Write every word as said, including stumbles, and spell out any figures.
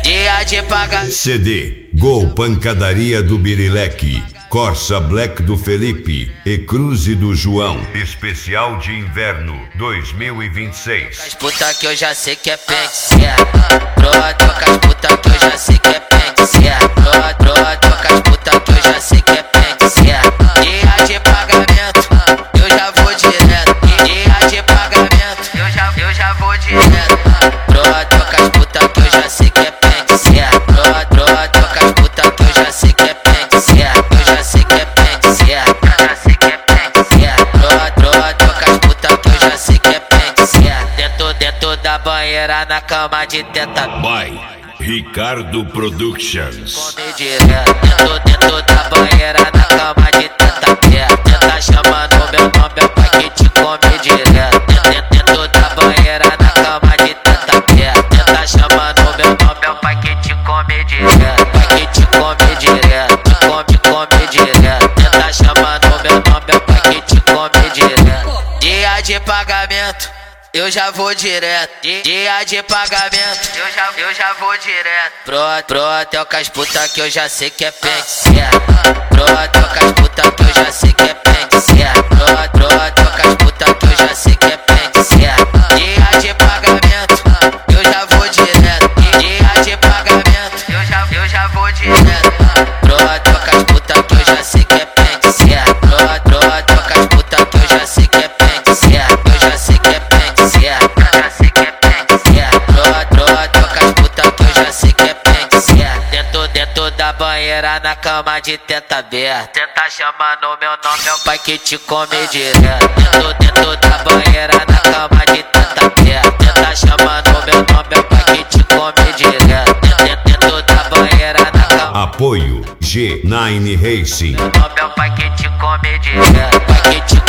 dia de pagar. C D Gol Pancadaria do Birileque, Corsa Black do Felipe e Cruze do João. Especial de Inverno dois mil e vinte e seis. As puta que eu já sei que é pente, troca as puta que eu já sei que é pente, troca as puta que eu já sei que é pente, dia de pagamento, eu já vou direto, dia de pagamento, eu já, eu já vou direto, troca as puta que eu já sei que é pente, troca as puta que eu já sei que é pente, eu já sei que é pente, eu já sei que é pente, troca as puta que eu já sei que é pente, dentro, dentro da banheira na cama de teta. By Ricardo Productions. Come direto, dentro, dentro da banheira na cama de teta. Tenta chamando meu nome, meu pai que te come direto. Dentro, dentro da banheira na cama de teta. Tenta chamando meu nome, meu pai que te come direto. Pai que te come direto, te come, come direto. Tenta chamando meu nome, meu pai que te come direto. Dia de pagamento, eu já vou direto, dia de pagamento, eu já, eu já vou direto. Pro, pro hotel com as puta que eu já sei que é pente, pro hotel com as puta que eu já sei que é pente, pro, pro hotel com as puta que eu já sei que é pente, dia de pagamento, eu já vou direto, dia de pagamento, eu já, eu já vou direto. Pro hotel com as puta que eu já sei que é pente, pro, pro hotel com as puta que eu já sei que é pente, eu já sei que é pente. Eu já sei que é pente, troca as puta que eu já sei que é pente, dentro, dentro da banheira na cama de teta aberta. Tenta chamando meu nome, meu pai que te come direto. Dentro, dentro da banheira na cama de teta aberta. Tenta chamando meu nome, meu pai que te come direto. Dentro, dentro da banheira na cama. Apoio G nove Racing. Meu nome, meu pai que te come direto. Pai que te